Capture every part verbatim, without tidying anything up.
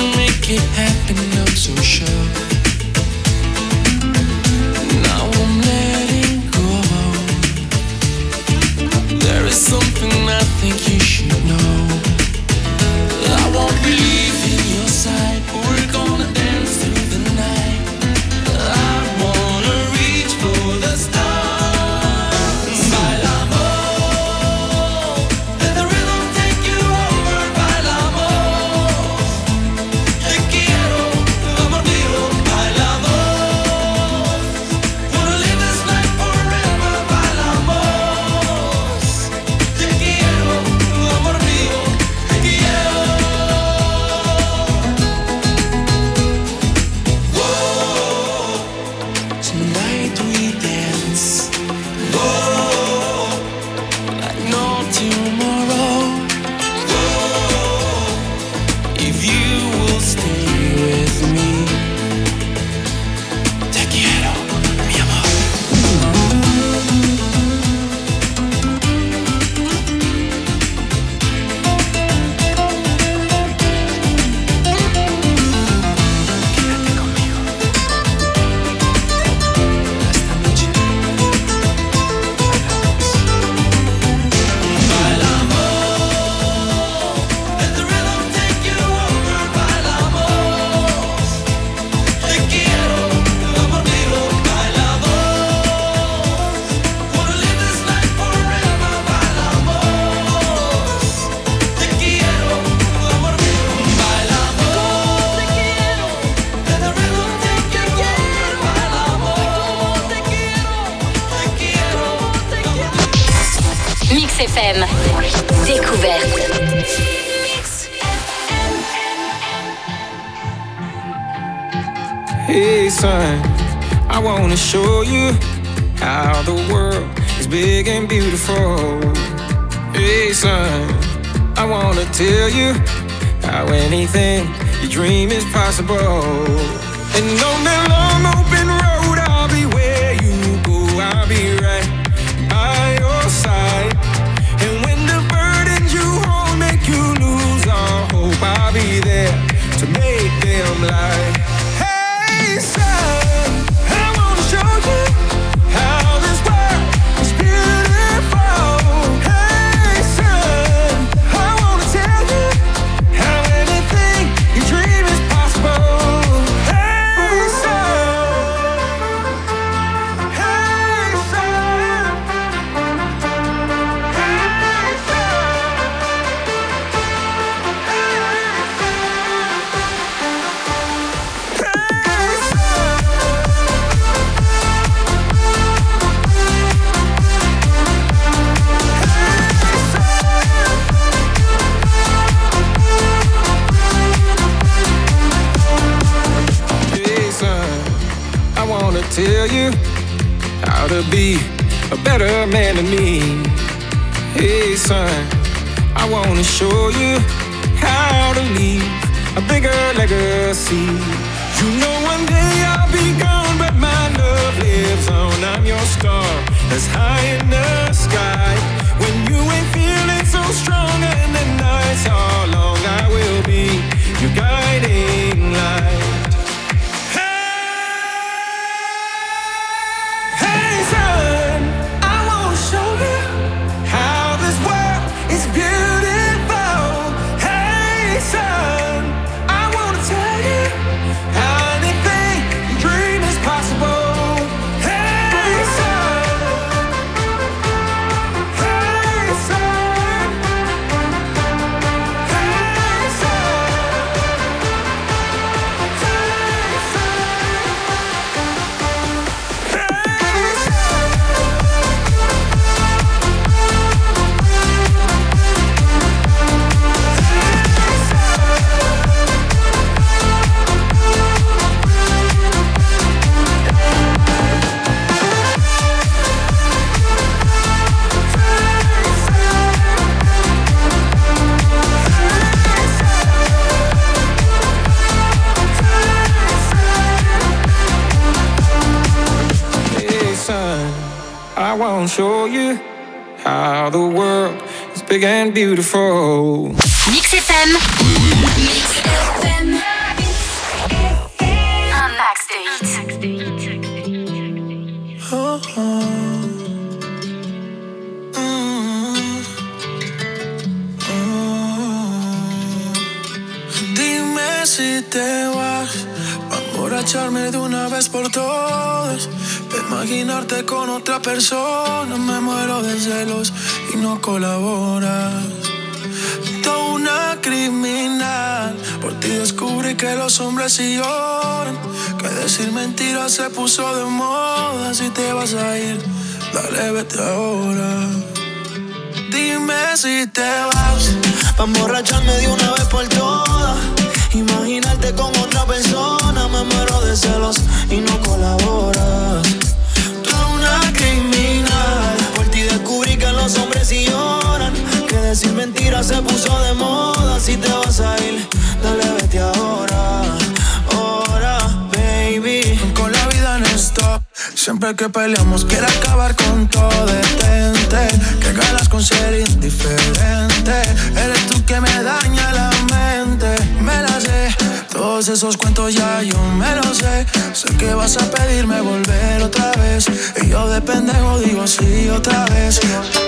make it happen, I'm so sure. Now I'm letting go. There is something I think you should know. I won't be leaving your side. We're gonna dance through the night. I wanna reach for the stars. Bailamos, let the rhythm take you over. Bailamos, te quiero, amor mío. Bailamos, wanna live this life forever. Bailamos, te quiero, amor mío. Te quiero. Whoa, tonight we dance. Whoa, like no tomorrow. Whoa, if you will stay with me. Te quiero, mi amor. Quédate conmigo. Esta noche bailamos. Let the rhythm take you over. Bailamos, te quiero, amor mío. Bailamos, wanna live this life forever. Bailamos, te quiero, amor mío. Bailamos, te quiero. Let the rhythm take you over. Bailamos, te quiero, te quiero, te quiero. Mix F M. Découverte. Hey son, I wanna show you how the world is big and beautiful. Hey son, I wanna tell you how anything you dream is possible. And on that long open road, I'll be where you go. I'll be right by your side. And when the burdens you hold make you lose all hope, I'll be there to make them light. Hey son, I wanna show you how this world is beautiful. Hey son, I wanna tell you how anything you dream is possible. Hey son, hey son, hey Hey son, I wanna tell you how to be a better man than me. Hey son, I wanna show you how to leave a bigger legacy. You know one day I'll be gone, but my love lives on. I'm your star that's high in the sky. When you ain't feeling so strong and the nights are long, I will be your guiding light. Hey son, I wanna show you how this world is beautiful. Hey son, I wanna tell you how anything you dream is possible. Hey son, hey son, hey I won't show you how the world is big and beautiful. Mix F M. Mix F M. te vas, pa' emborracharme de una vez por todas. Pa' imaginarte con otra persona, me muero de celos y no colaboras. Toda una criminal, por ti descubrí que los hombres sí lloran, que decir mentiras se puso de moda. Si te vas a ir, dale, vete ahora. Dime si te vas, pa' emborracharme de una vez por todas. Imaginarte con otra persona, me muero de celos y no colaboras. Tú una criminal, por ti descubrí que los hombres sí lloran, que decir mentiras se puso de moda. Si te vas a ir, dale, vete ahora, ahora, baby. Con la vida en stop, siempre que peleamos quiero acabar con todo, detente. Que ganas con ser indiferente, eres tú que me daña la mente. Me la sé, todos esos cuentos ya yo me los sé. Sé que vas a pedirme volver otra vez, y yo de pendejo digo sí otra vez.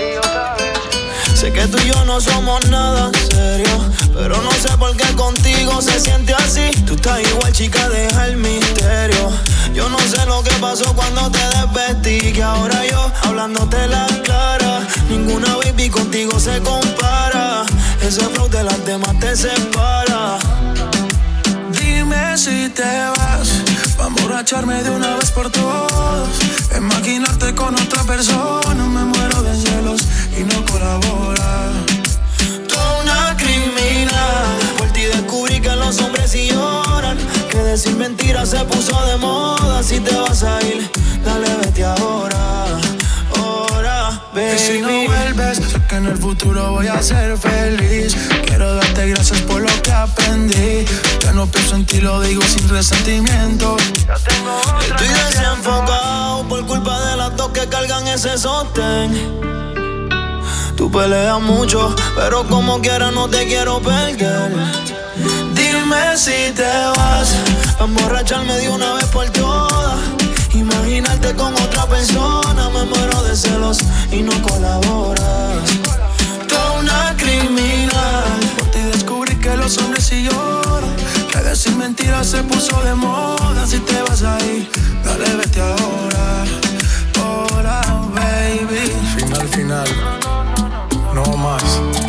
Sé que tú y yo no somos nada serio, pero no sé por qué contigo se siente así. Tú estás igual, chica, deja el misterio. Yo no sé lo que pasó cuando te desvestí, que ahora yo hablándote la clara. Ninguna baby contigo se compara, ese flow de las demás te separa. Dime si te vas, pa' emborracharme de una vez por todas. Imaginarte con otra persona, me muero de celos y no colabora. Tú una criminal, por ti descubrí que los hombres sí lloran, que decir mentiras se puso de moda. Si te vas a ir, dale, vete ahora, ahora, baby. Y si no vuelves, sé que en el futuro voy a ser feliz. Quiero darte gracias por lo que aprendí. Ya no pienso en ti, lo digo sin resentimiento. Ya tengo otra. Estoy desenfocado por culpa de las dos que cargan ese sostén. Tú peleas mucho, pero como quiera no te quiero perder. Dime si te vas, pa' emborracharme de una vez por todas. Imaginarte con otra persona, me muero de celos y no colaboras. Toda una criminal, por ti descubrí que los hombres sí lloran, que decir mentiras se puso de moda. Si te vas a ir, dale, vete ahora, ahora, baby. Final, final, no más.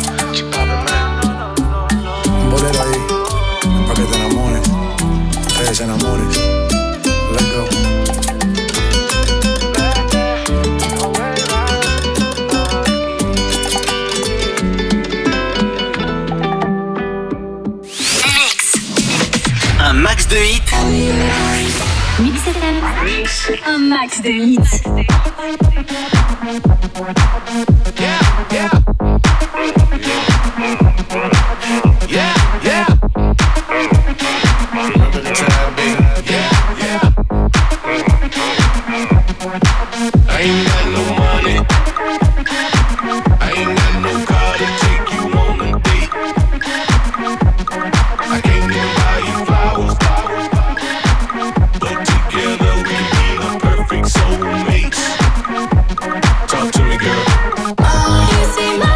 Un bolero ahí, pa' que te enamores, te desenamores. Let's go. Un max de hits. Mix F M. Un max de hits. Yeah, yeah. Yeah, yeah. Remember the time, baby. Yeah, yeah. I ain't got no money. I ain't got no car to take you on a date. I can't even buy you flowers, but together we can be the perfect soulmates. Talk to me, girl. Oh, you see my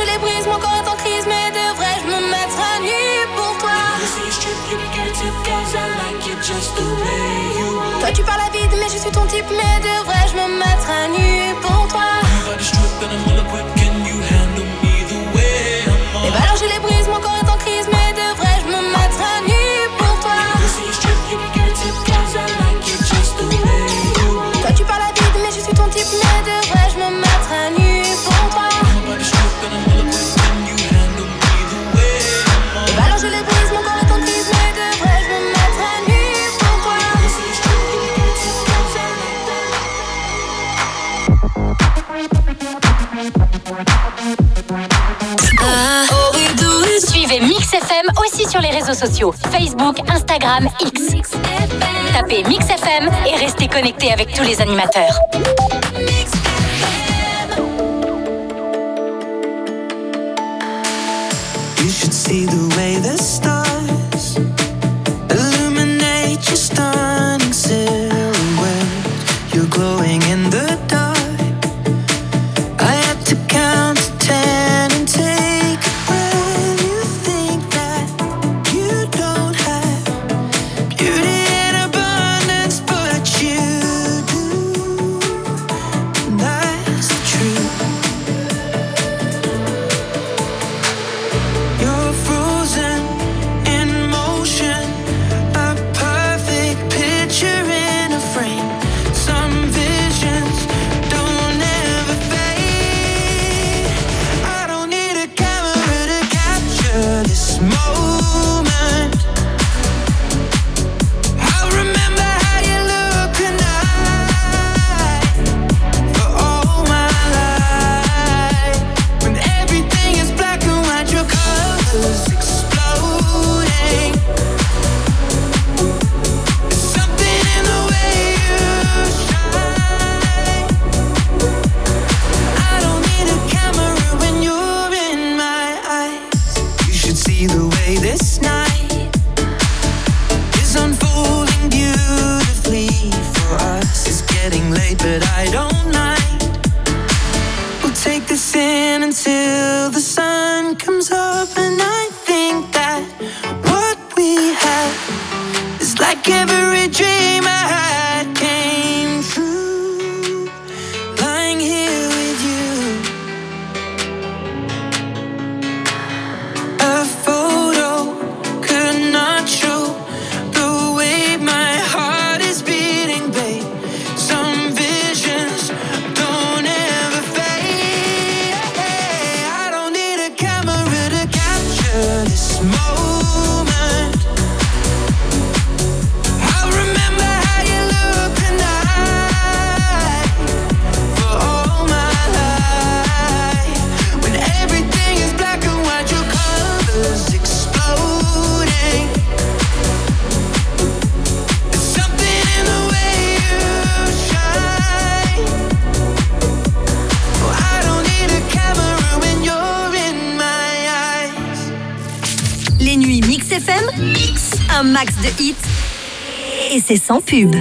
je les brise, mon corps est en crise, mais devrais-je me mettre à nu pour toi? Toi tu parles à vide, mais je suis ton type, mais devrais-je me mettre à nu pour toi? Et bah alors je les brise, mon corps est en crise, mais devrais-je me mettre à nu pour toi? Toi tu parles à vide, mais je suis ton type, mais devrais-je me mettre à nu pour toi? Et bah alors je les brise, mon corps est en crise, mais devrais-je me mettre à nu pour toi? Suivez Mix F M aussi sur les réseaux sociaux Facebook, Instagram, X. Tapez Mix F M et restez connectés avec tous les animateurs. You should see the way the stars illuminate your stunning silhouette. You're glowing in the dark. I had to count to ten and take a breath. You think that you don't have beauty in abundance, but you do. And that's the truth. You're frozen in motion, a perfect picture in a frame. Some visions don't ever fade. I don't need a camera to capture this moment. I'll remember how you look tonight for all my life. When everything is black and white, your colors exploding. There's something in the way you shine. I don't need a camera when you're in my eyes. You should see the way this night is unfolding beautifully for us. It's getting late, but I don't mind. We'll take this in until the sun comes up, and I think that what we have is like every dream I had came true. Lying here with you, a photo could not show the way my heart is beating, babe. Some visions don't ever fade. I don't need a camera to capture this moment. I'll remember how you look tonight for all my life. When everything is black and white, your colors exploding. There's something in the way you shine. Oh, I don't need a camera when you're in my eyes. Les nuits Mix F M, un max de hits et c'est sans pub.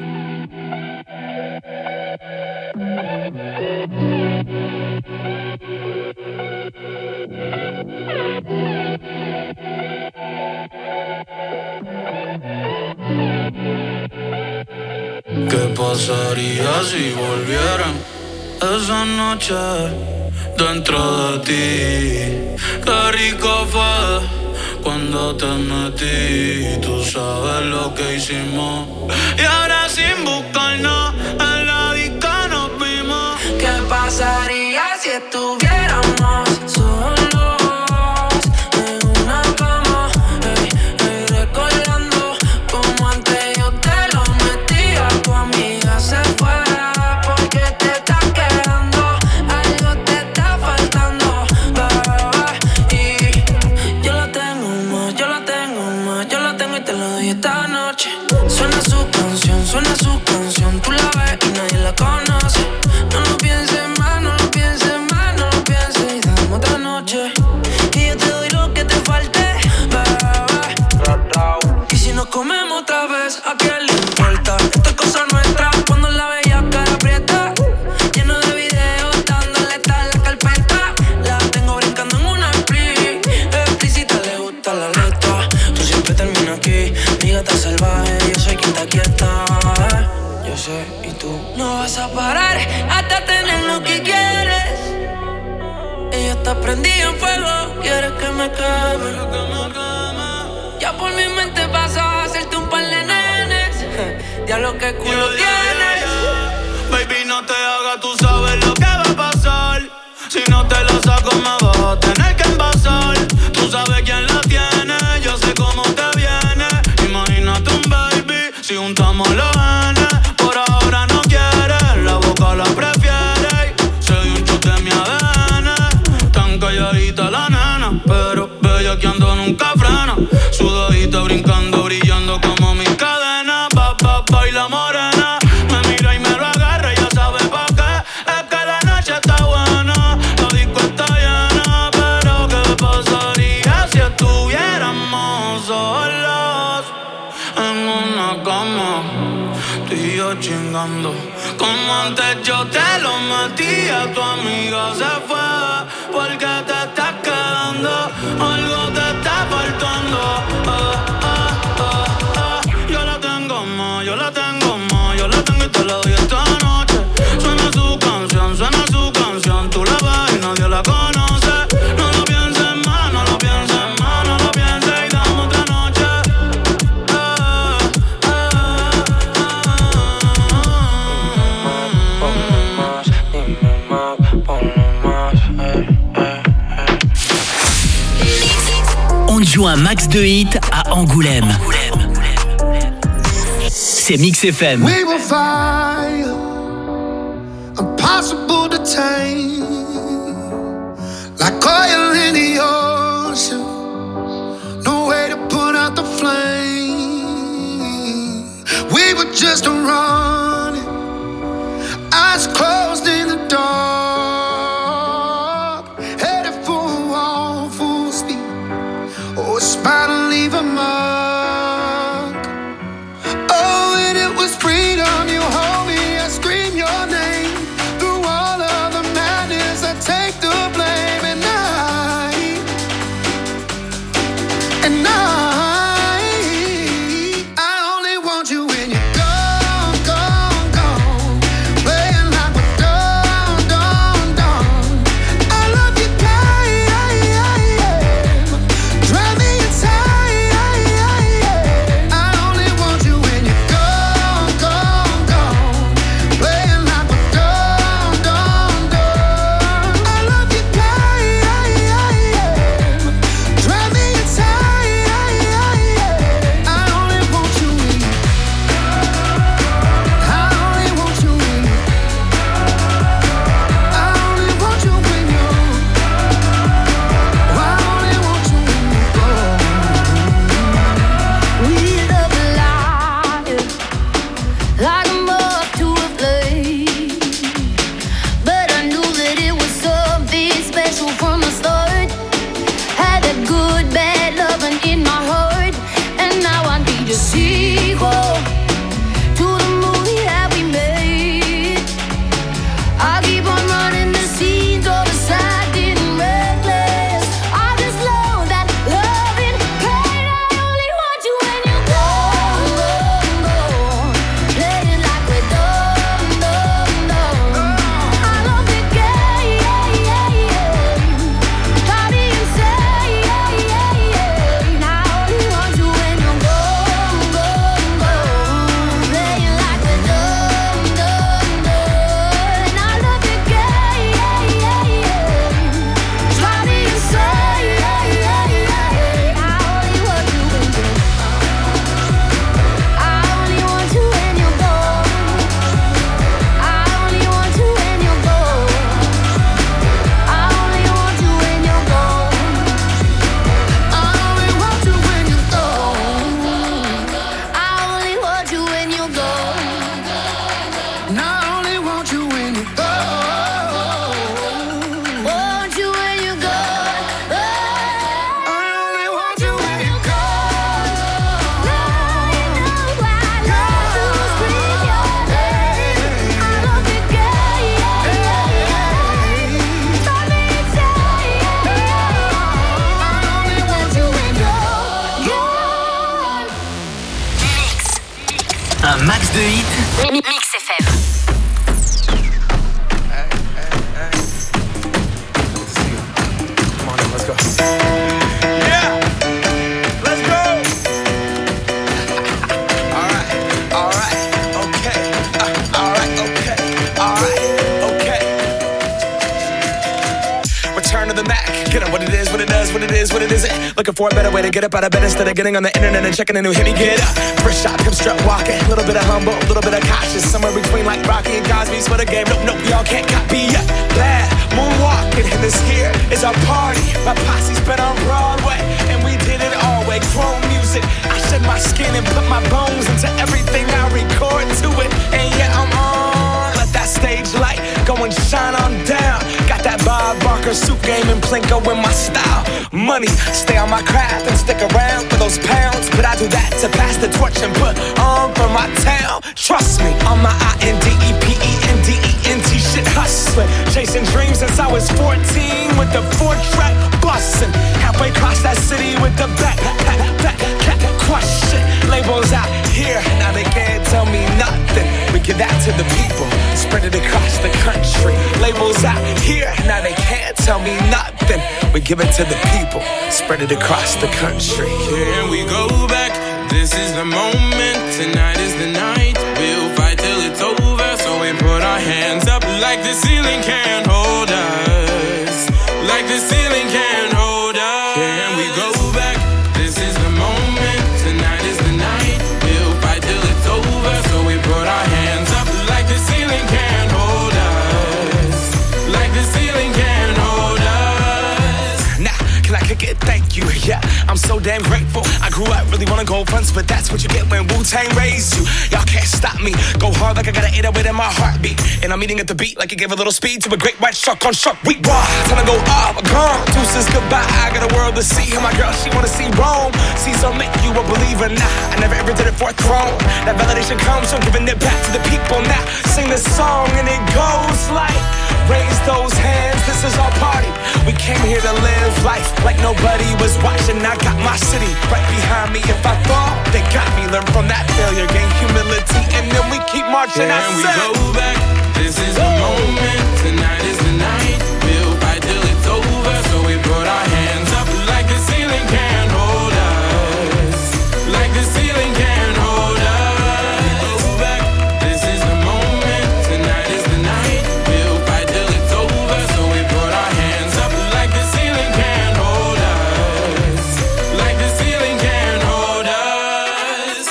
¿Qué pasaría si volvieran esa noche dentro de ti? Qué rico fue cuando te metí. Tú sabes lo que hicimos. Y ahora sin buscarnos en la disco nos vimos. ¿Qué pasaría si estuviéramos solos? Suena su canción, tú la ves y nadie la conoce. No lo pienses más, no lo pienses más, no lo pienses y dame otra noche. Y yo te doy lo que te falte, bebé. Y si nos comemos otra vez, ¿a quién le importa? Esta es cosa nuestra, cuando la bella cara aprieta. Lleno de videos, dándole tal la carpeta. La tengo brincando. salvaje, yo soy quien te aquieta. Yo sé, y tú no vas a parar hasta tener lo que quieres. Ella está prendida en fuego, quieres que me queme. Ya por mi mente paso a hacerte un par de nenes. Ya lo que culo yeah, tienes. Yeah, yeah. Baby, no te hagas, tú sabes lo que va a pasar. Si no te la saco me vas a tener que envasar. Tú sabes quién la tiene, yo sé cómo te viene. Imagínate un baby, si juntamos los genes. Por ahora no quieres, la boca la prefiere. Soy un chute de mi A D N. Tan calladita la nena, pero bellaqueando nunca frena. Sudadita brincando, brillando como mis cadenas. Pa, pa, baila morena. Me mira y me lo agarra, ya sabe pa' qué. Es que la noche está buena, la disco está llena. Pero ¿qué pasaría si estuviéramos solos en una cama? Tú y yo chingando. Como antes yo te lo metía, tu amiga se fue porque te estás quedando. Algo te está faltando. Ah, ah, ah, ah. Yo la tengo más, yo la tengo más, yo la tengo y te la doy esta noche. Suena su canción, suena su canción. Tú la ves y nadie la conoce. No lo pienses más, no lo pienses más, no lo pienses y dame otra noche. Ah, ah, On joue un max de hits à Angoulême. C'est Mix F M. We will fire, impossible to tame, like oil in the ocean, no way to put out the flame. We were just running, eyes closed in the dark, headed for a wall, full speed. Oh, it's bound to leave a mark. Oh, and it was freedom. You hold me, I scream your name. Through all of the madness, I take the blame. And I, and I, I only want you when you're gone, gone. Un max de hits. Mix F M. Get up what it is, what it does, what it is, what it isn't. Looking for a better way to get up out of bed instead of getting on the internet and checking a new hit me. Get up, first shot, come strut walking. A little bit of humble, a little bit of cautious. Somewhere between like Rocky and Cosby's for the game. Nope, nope, y'all can't copy yet. Bad moonwalking, and this here is our party. My posse's been on Broadway, and we did it all way. Chrome music, I shed my skin and put my bones into everything I record to it. And yeah, I'm on. Let that stage light go and shine on down. Got that Bob Barker suit game and Plinko in my style. Money, stay on my craft and stick around for those pounds. But I do that to pass the torch and put on for my town. Trust me, on my I N D E P E N D E N T shit hustling. Chasing dreams since I was fourteen with the four track bustin'. Halfway across that city with the back, back, back, back, crush shit. Labels out here, now they can't tell me nothing. We give that to the people, spread it across the country. Labels out here, now they can't tell me nothing. We give it to the people, spread it across the country. Can we go back? This is the moment, tonight is the night. We'll fight till it's over, so we put our hands up like the ceiling can't hold us. Like the ceiling can't hold us. Can we go back? This is the moment, tonight is the night. We'll fight till it's over, so we put our hands up like the ceiling can't hold us. Like the ceiling can't hold us. Nah, can I kick it? Thank you, yeah, I'm so damn grateful. I grew up really wanna go fronts, but that's what you get when Wu-Tang raised you. Y'all can't stop me, go hard like I got an eight oh eight in my heartbeat. And I'm eating at the beat like it gave a little speed to a great white shark on shark. We raw, time to go up, gone. Deuces goodbye, I got a world to see. And my girl, she wanna see Rome. Caesar make you a believer, nah, I never ever did it for a throne. That validation comes from giving it back to the people. Now sing this song and it goes like, raise those hands, this is our party. We came here to live life like nobody was watching. I got my city right behind me. If I fall, they got me. Learn from that failure, gain humility, and then we keep marching. Can I we said, go back? This is the moment, tonight is the night. We'll fight till it's over, so we put our hands up like the ceiling can't hold us. Like the ceiling can't hold us. Go back, this is the moment, tonight is the night. We'll fight till it's over, so we put our hands up like the ceiling can't hold us. Like the ceiling can't hold us.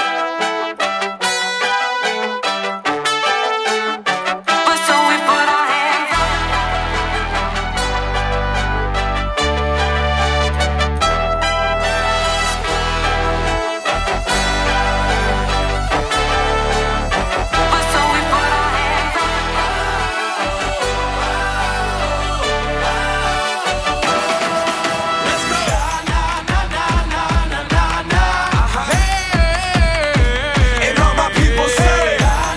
But so we put our hands up. But so we put our hands up. let's go. And all my people say,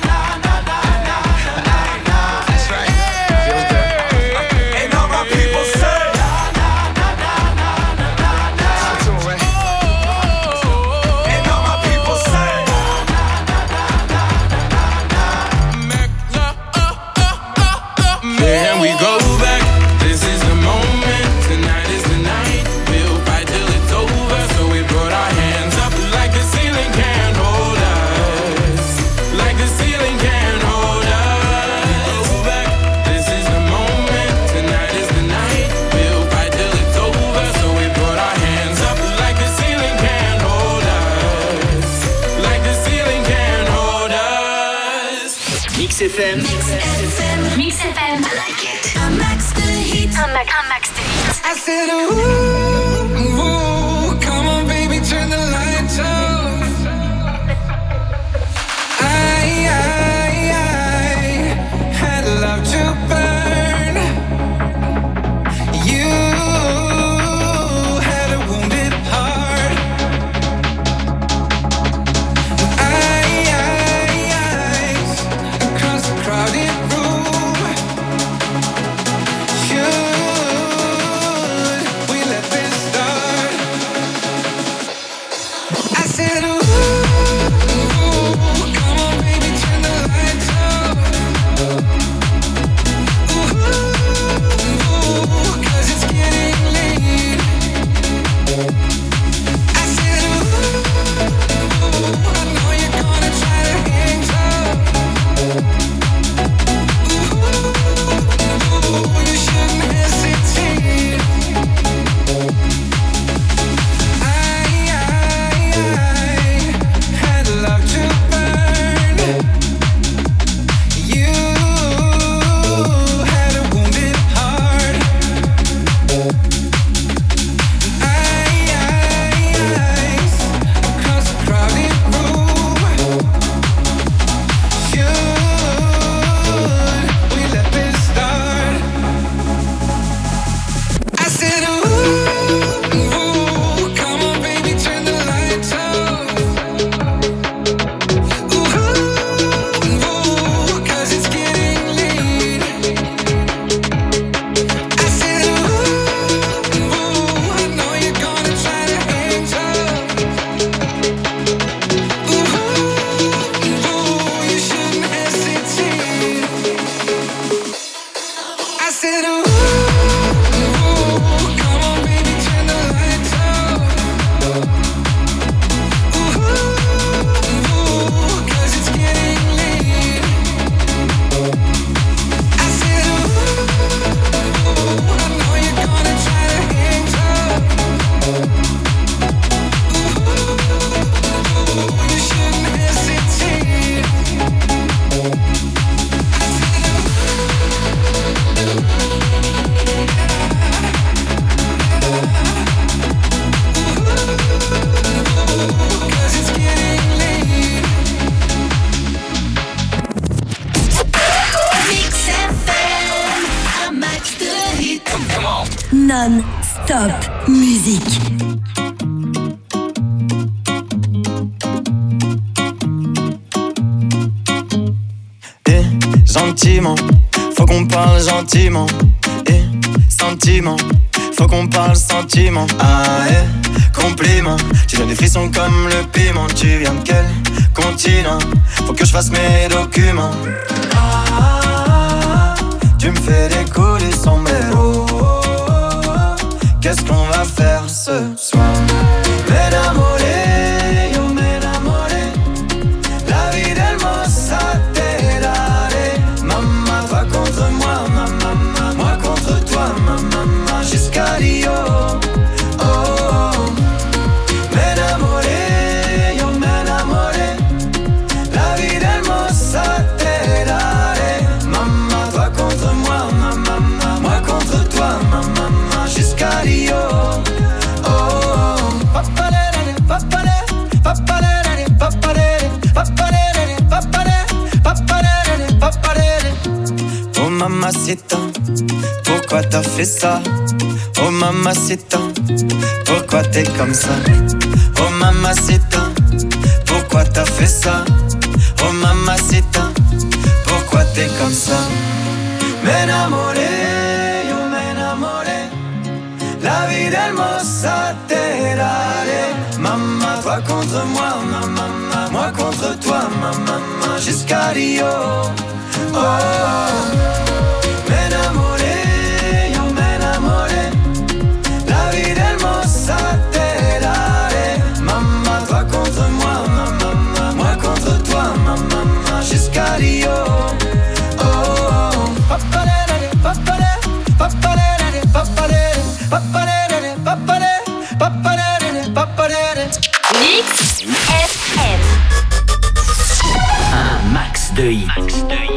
that's right. Feels good. And all my people say, and all my people say, Can we go back? This is the moment, tonight is the night. We'll fight till it's over, so we put our hands up like the ceiling can't hold us. Like the ceiling can't hold us. Go back, this is the moment, tonight is the night. We'll fight till it's over, so we put our hands up like the ceiling can't hold us. Like the ceiling can't hold us. Mix F M. Mix F M. I like it. Un max de hits. Un max, un max de hits. I said, ooh, ooh, come on, baby, turn the lights off. I, I, I had love to burn. You had a wounded heart. I, I, eyes across the crowded room. Should we let this start? Non-stop musique. Et gentiment, faut qu'on parle gentiment. Et sentiment, faut qu'on parle sentiment. Ah et compliment, tu donnes des frissons comme le piment. Tu viens de quel continent? Faut que je fasse mes documents. Ah, tu me fais décoller son mélo. Qu'est-ce qu'on va faire ce soir? M'enamoré, yo m'enamoré. La vie del mossa te daré. Maman, toi contre moi, maman, moi contre toi, maman, jusqu'à Rio. Oh, oh. M'enamoré, yo m'enamoré. La vie del mossa te daré. Maman, toi contre moi, maman, moi contre toi, maman, jusqu'à Rio. Oh, oh. Papalere, papalere, papalere, papalere, papalere, papalere, papalere, papalere. Oh mamacita, pourquoi t'as fait ça? Oh mamacita, pourquoi t'es comme ça? Oh mamacita, pourquoi t'as fait ça? Oh mamacita, pourquoi t'es comme ça? M'enamoré, yo m'enamoré. La vie del mossa te daré. Maman, toi contre moi, maman, moi contre toi, maman, jusqu'à Rio. Oh, oh. M'enamoré, yo m'enamoré. La vie del mossa te daré. Maman, toi contre moi, maman, moi contre toi, maman, jusqu'à Rio. Oh, oh. Papalere, papalere, papalere, papalere, papalere, papalere, papalere, papalere. Mix F M. Un max de hits. Max de hits.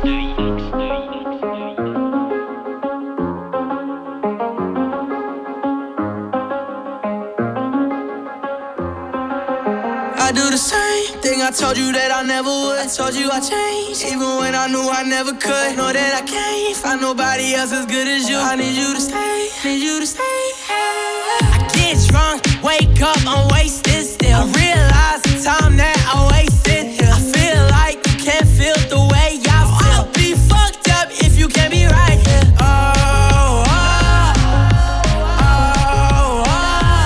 I do the same thing I told you that I never would. I told you I changed, even when I knew I never could. Know that I can't find nobody else as good as you. I need you to stay, need you to stay. I get drunk, wake up, I'm wasted still. I realize the time that I wasted here. I feel like you can't feel the way I feel. I'll be fucked up if you can't be right here. Oh, oh, oh, oh,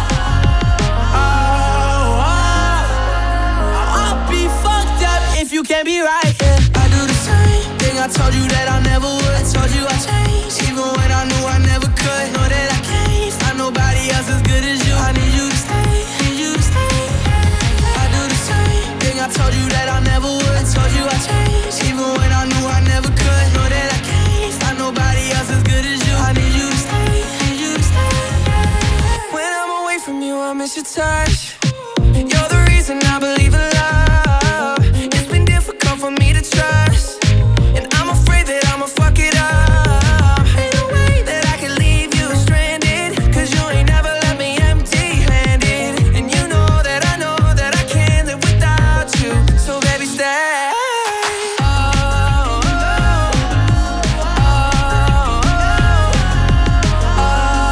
oh, oh. I'll be fucked up if you can't be right here. I do the same thing I told you that I never would. I told you I changed, even when I knew I never could. Know that I can't find nobody else as good as you. I need you to stay, need you to stay. I do the same thing I told you that I never would. I told you I changed, even when I knew I never could. Know that I can't find nobody else as good as you. I need you to stay, need you to stay. When I'm away from you, I miss your touch. You're the reason I believe in love. It's been difficult for me to trust, and I'm afraid that I'ma fuck it up. Ain't no way that I can leave you stranded, cause you ain't never left me empty-handed. And you know that I know that I can't live without you. So baby, stay. Oh, oh, oh, oh,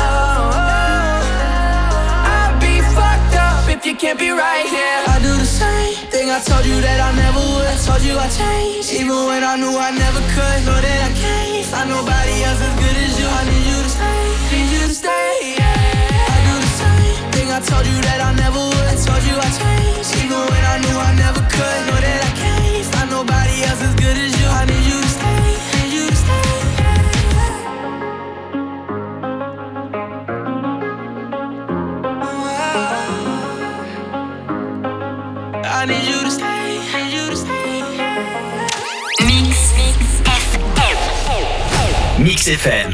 oh. I'll be fucked up if you can't be right here. I do the same thing I told you that I never would. I told you I changed, even when I knew I never could. Know that I can't find nobody else as good as you. I need you to stay, need you to stay. I do the same thing I told you that I never would. I told you I changed, even when I knew I never could. Know that I can't find nobody else as good as you. I need you to stay, need you to stay. I need you to stay, need you to stay. Mix F M. Mix F M.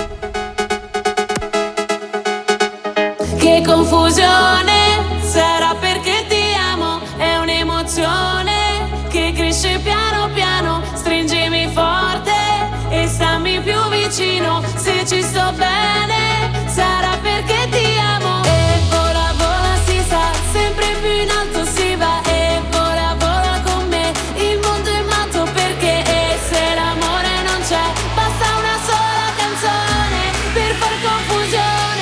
Che confusione, sarà perché ti amo, è un'emozione che cresce piano piano, stringimi forte e stammi più vicino, se ci sto bene, sarà perché ti amo. E vola vola si sa, sempre più in alto si va, e vola vola con me, il mondo è matto perché, e se l'amore non c'è, basta una sola canzone per far confusione.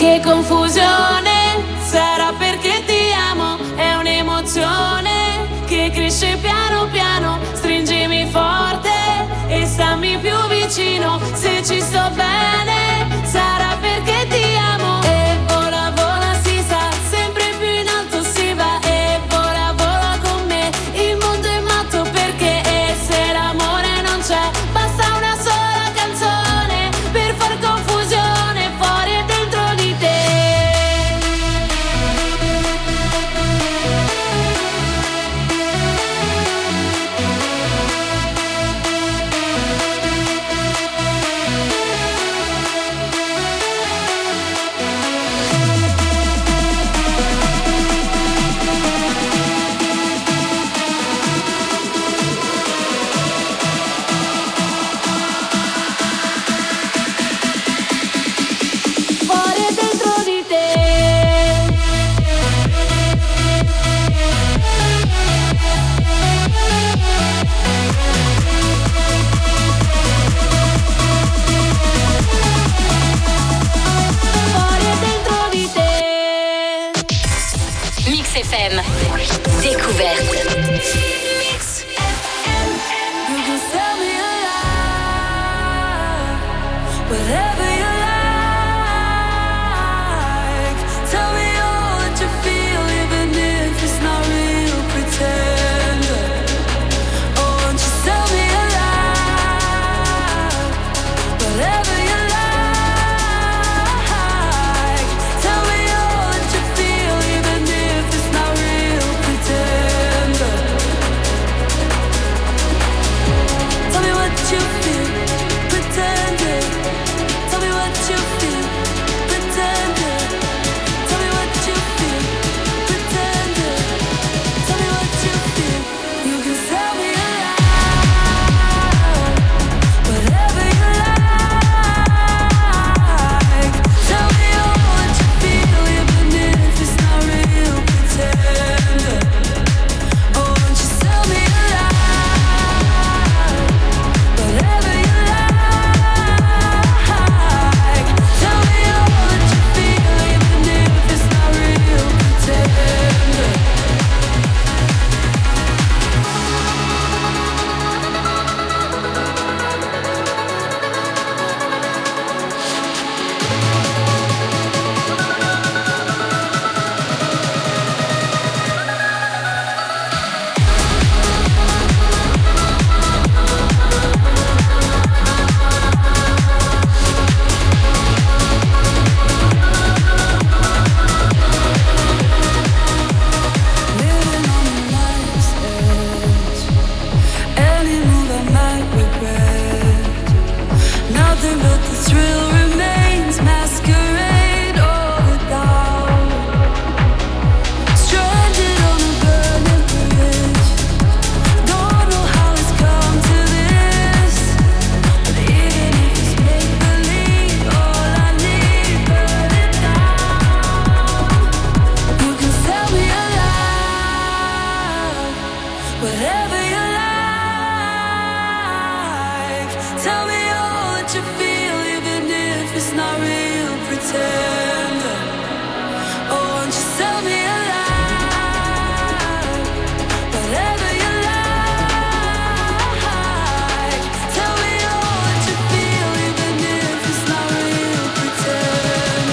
Che confusione, sarà perché ti amo, è un'emozione che cresce piano piano, stringimi forte e stammi più vicino, se ci sto bene, sarà perché ti amo. E vola vola si sa, sempre più in alto si va, e vola vola con me, il mondo è matto perché e se l'amore non c'è, basta una sola canzone per far confusione fuori e dentro di te. Fuori e dentro di te. Fuori e dentro di te. Mix F M. Découverte. You can tell me a lie, whatever you like. Tell me all that you feel, even if it's not real. Pretend. Oh, won't you tell me a lie, whatever you like. Tell me all that you feel, even if it's not real. Pretend. Tell me what you feel, pretend it. Tell me what you feel, pretend it. Tell me what you feel, pretend it. Tell me what you feel. You can tell me a lie, whatever you like. Tell me all that you feel, even if it's not real. Pretend it. Oh, won't you tell me a lie, whatever you like. Tell me all that you feel, even if it's not real. Pretend. Living on life's edge, any move I might regret. Nothing but the thrill remains, masquerade or without. Stranded on a burning bridge, don't know how it's come to this. But even if it's make believe, all I need, burn it down. You can tell me a lie, whatever you like. Tell me all that you feel, even if it's not real. Pretend. Oh, won't you tell me a lie, whatever you like. Tell me all that you feel, even if it's not real. Pretend.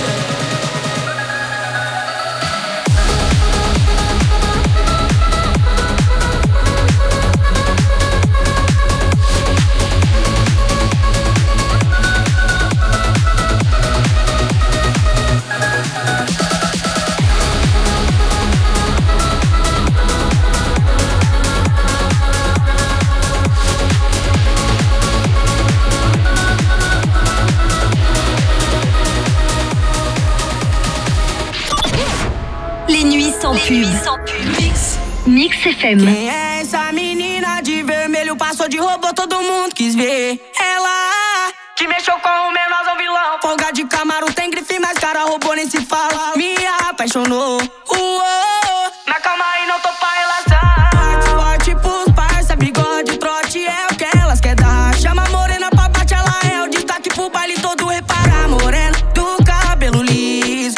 Les nuits sans pub. Mix F M. Quem é essa menina de vermelho? Passou de robô, todo mundo quis ver. Ela que mexeu com o menor vilão. Folga de Camaro, tem grife, mas cara robô nem se fala. Me apaixonou. Uou, na calma aí, não tô pra relaxar. Forte, forte pros parça, bigode, trote é o que elas quer dar. Chama a morena pra bate, ela é o destaque pro baile todo. Repara, morena do cabelo liso.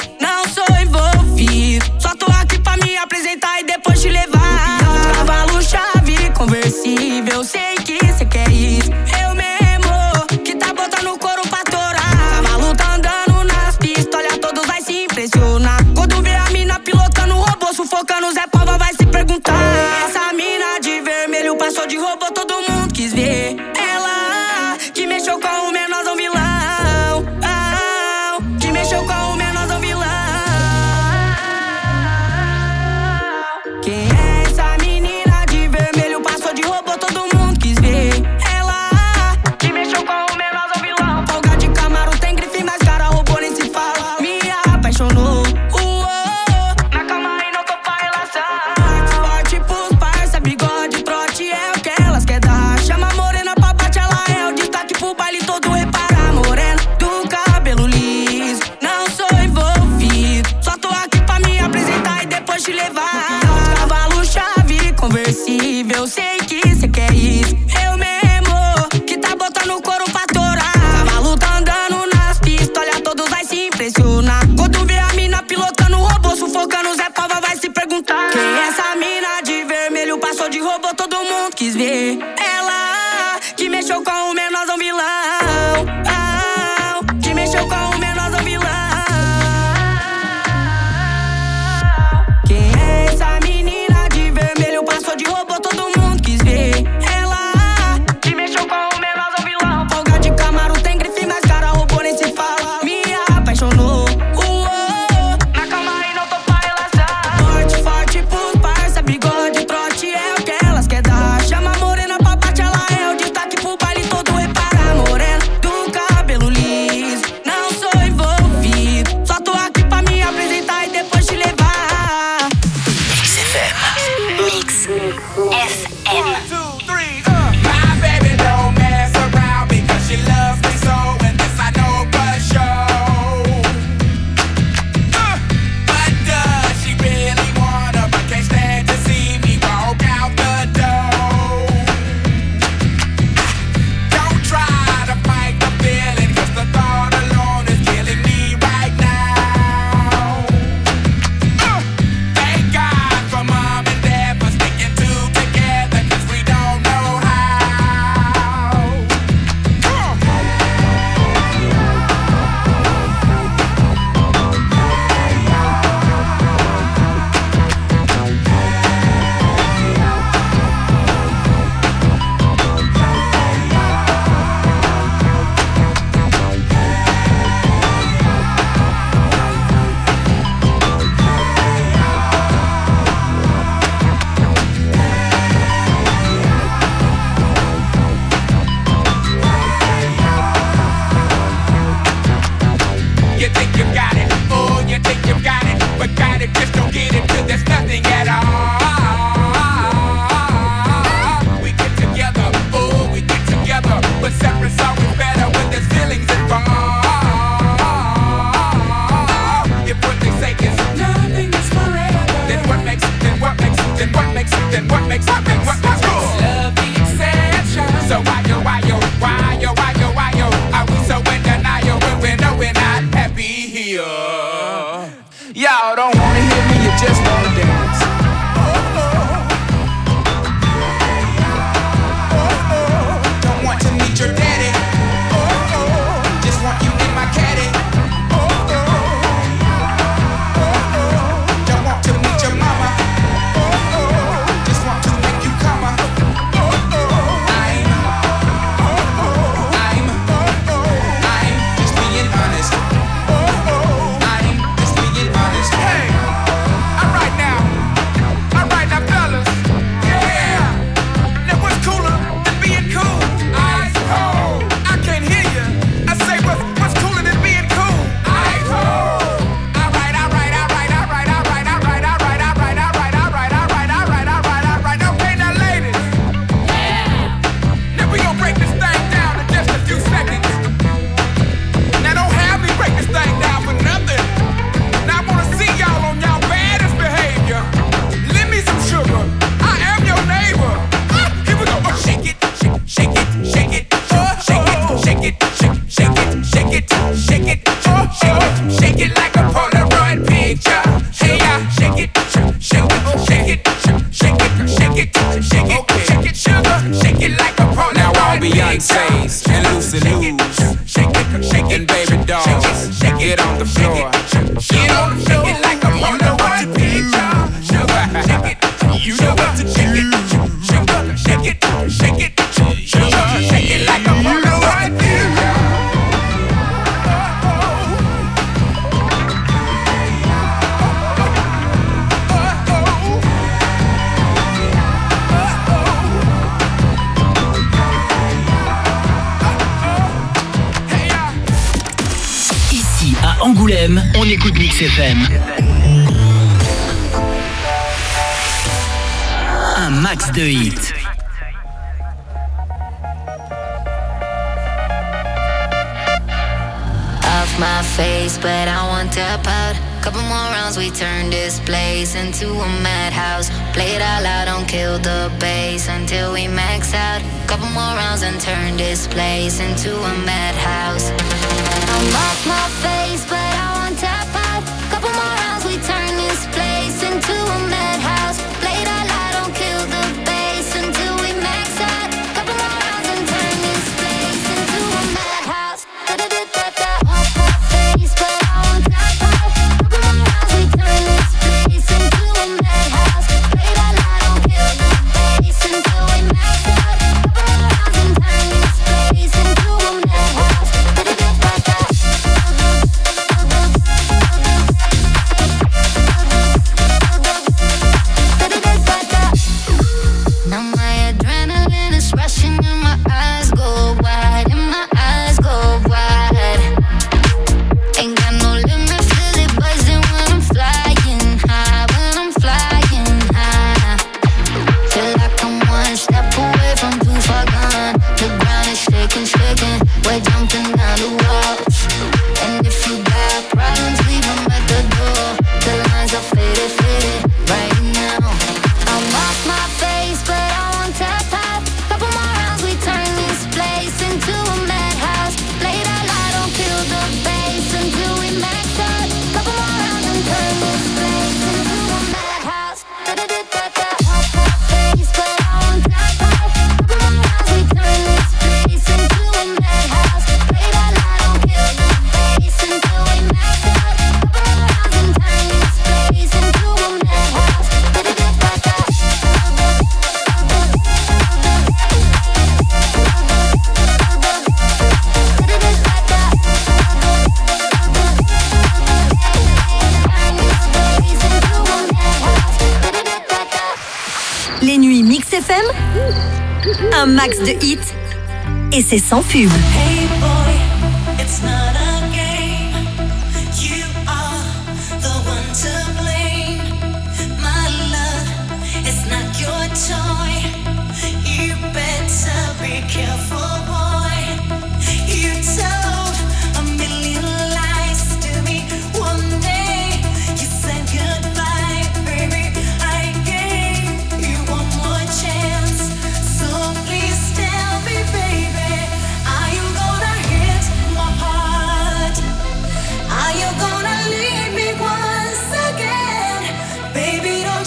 Y'all don't wanna hear me, you just wanna dance. Don't want to meet your daddy. Just want you in my caddy. Don't want to meet your mama. Just want to make you come. I'm, I'm, I'm just being honest. I'm just being honest. Hey, alright now, alright now, fellas. Yeah, now what's cooler than being cool? Ice cold. I can't hear you. I say what's what's cooler than being cool? Ice cold. Alright, alright, alright, alright, alright, alright, alright, alright, alright, alright, alright, alright, alright, alright. Okay, now ladies. Now we gon' break this thing down in just a few seconds. Now don't have me break this thing down for nothing. Now I wanna see y'all on y'all baddest behavior. Lend me some sugar. I am your neighbor. Ah, here we go. Oh, shake it, shake, shake it, shake it, oh, shake it, shake it, shake, shake it, shake it, shake it, oh, shake it, shake it like a Polaroid picture. Hey, yeah, shake it, shake, shake it, shake it, shake it, shake it, shake it, shake it, sugar, shake it like a Polaroid. Now all Beyonce's and Lucy Lou's, shake it, shake it, and baby dolls, get on the floor, get on the floor, shake it like a Polaroid picture. Sugar, shake it, you know what to shake it, sugar, shake it, shake it, sugar, shake it like a Polaroid picture. Ici, à Angoulême, on écoute Mix F M. Un max de hits. Off my face, but I won't tap out. Couple more rounds, we turn this place into a madhouse. Play it all out, don't kill the bass until we max out. Couple more rounds and turn this place into a madhouse. I'm off my face, but I won't tap out. Couple more rounds, we turn this place into a madhouse. Play it all out, don't kill the bass until we max out. Couple more rounds and turn this place into a madhouse. Da-da-da-da-da. Off my face, but I won't tap out. Couple more rounds, we turn this place into a madhouse. Play it all out, don't kill the bass until we max out. Couple more rounds and turn this place into a madhouse. Da-da-da-da-da. Now my adrenaline is rushing and my eyes go wide, and my eyes go wide. Ain't got no limit, feel it buzzing when I'm flying high, when I'm flying high. Feel like I'm one step away from too far gone. The ground is shaking, shaking, we're jumping down the walls. And if you got problems, leave them at the door. The lines are faded, faded right now. I'm off my face, but I won't tap out. Couple more rounds, we turn this place into a madhouse. Play it all out, don't kill the bass until we max out. Couple more rounds and turn this place into a madhouse. Da-da-da-da-da. Off my face, but I won't tap out. Couple more rounds, we turn this place into a madhouse. Play it all out, don't kill the bass until we max out. Couple more rounds and turn this place into a madhouse. Da-da-da-da-da. Les nuits Mix F M, un max de hits et c'est sans pub. Hey boy, it's not a game. You are the one to blame. My love, it's not your toy. You better be careful, boy. You told a million lies to me one day. You said goodbye, baby. I gave you one more chance. So please tell me, baby, are you gonna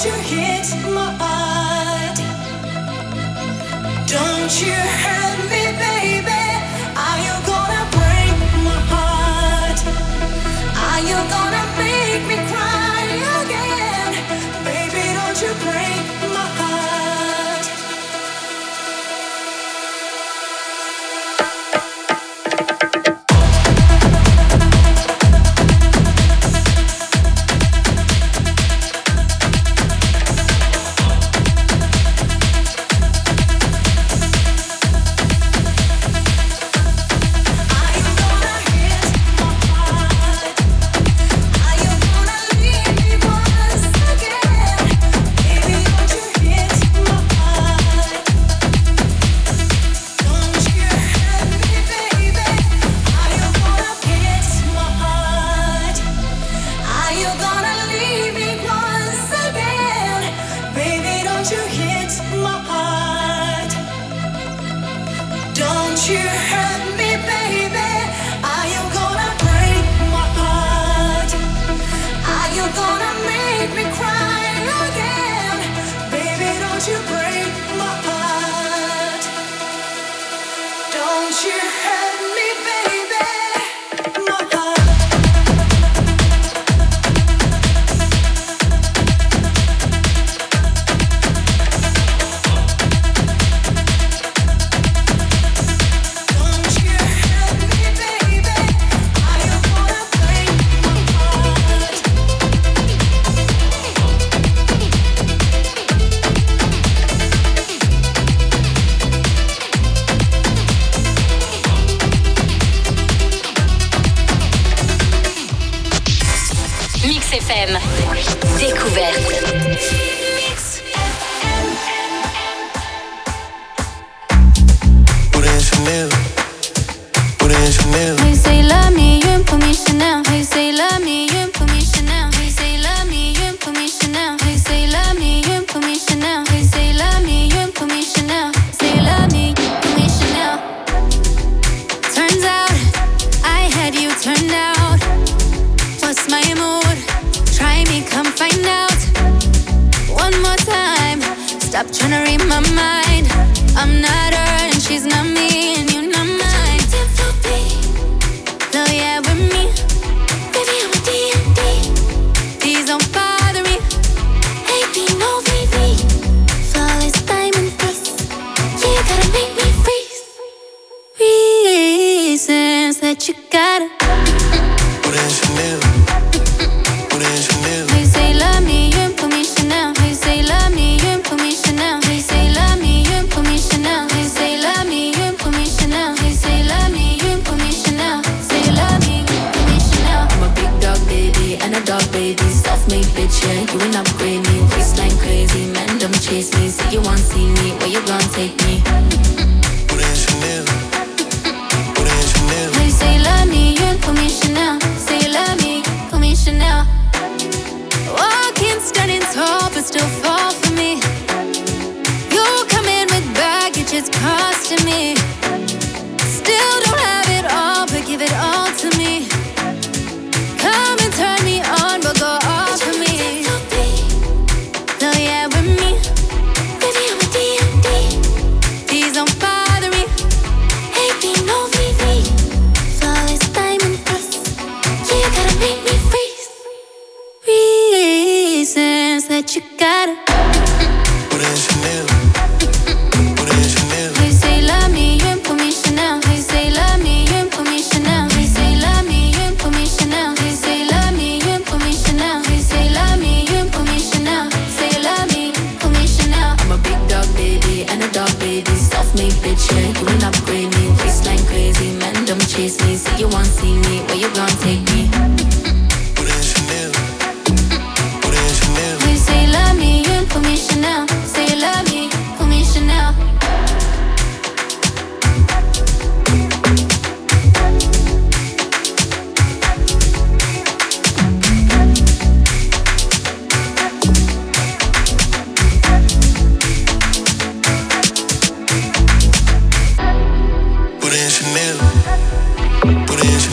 you hit my heart? Don't you hurt me, baby? Are you gonna break my heart? Are you gonna make me cry again? Baby, don't you break my heart?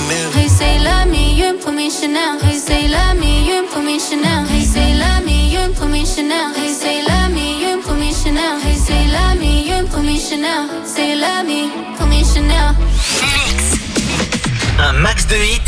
Chanel. Hey, say love me, you pour me Chanel. Hey, say love me, you premier Chanel. Hey, say love me, you're premier Chanel. Hey, say love me, you're premier Chanel. Say love me, premier Chanel. Mix. Un max de hits.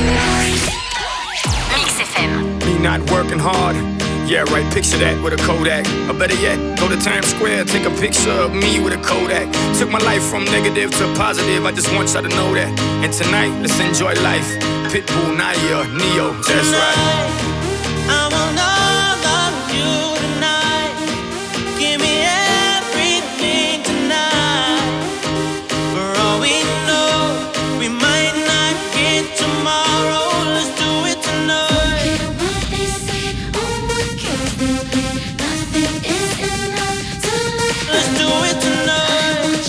Mix F M. Me not working hard. Yeah, right, picture that with a Kodak. Or better yet, go to Times Square, take a picture of me with a Kodak. Took my life from negative to positive, I just want y'all to know that. And tonight, let's enjoy life. Pitbull, Nadia, Neo, that's right. I want all of you tonight. Give me everything tonight. For all we know, we might not get tomorrow. Let's do it tonight. Let's do it tonight.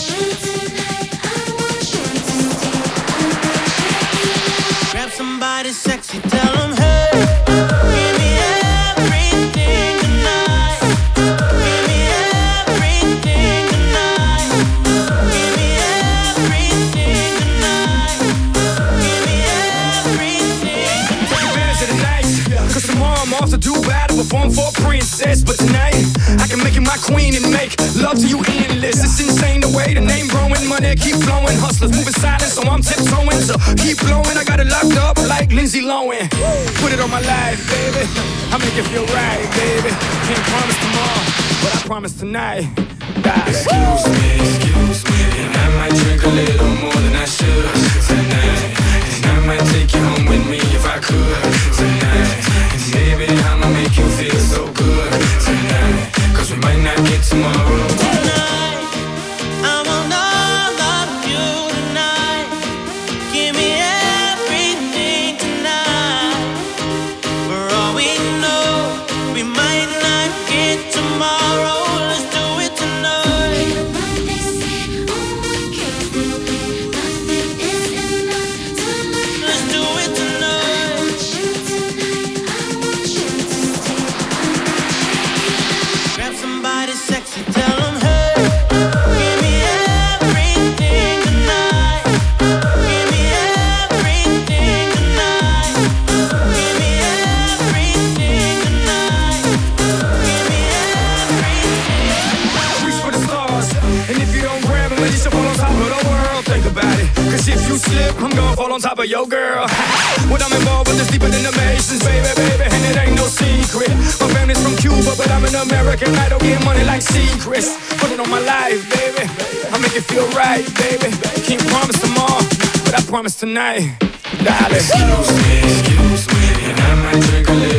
Grab somebody sexy, tell them hey. Give me everything tonight. Give me everything tonight. Give me everything tonight. Give me everything. Take advantage of the night, cause tomorrow I'm off to Dubai to perform for a princess. But tonight, I can make you my queen and make love to you endless. It's insane the way the name growing, money keep flowing. Hustlers moving silent, so I'm tiptoeing. So keep blowing, I got it locked up like Lindsay Lohan. Put it on my life, baby. I make it feel right, baby. Can't promise tomorrow, but I promise tonight. Die. Excuse me, excuse me, and I might drink a little more than I should tonight. And I might take you home with me if I could tonight. And baby, I'ma make you feel so good tonight. Cause we might not get tomorrow. Tonight, I want all of you tonight. Give me everything tonight. For all we know, we might not get tomorrow. Let's do it tonight. Let's do it tonight. Grab somebody sexy, tell them hey. Give me everything tonight. Give me everything tonight. Give me everything tonight. Give me everything. Reach for the stars, and if you don't grab them, at least you fall on top of the world. Think about it, cause if you slip, I'm gonna fall on top of your girl. What I'm involved with is deeper than the Masons, baby, baby, and it ain't no secret. My family's from Cuba, but I'm an American. I don't get money like secrets. Put it on my life, baby. I make it feel right, baby. Can't promise tomorrow, but I promise tonight. Darling. Excuse me, excuse me, and I might drink a little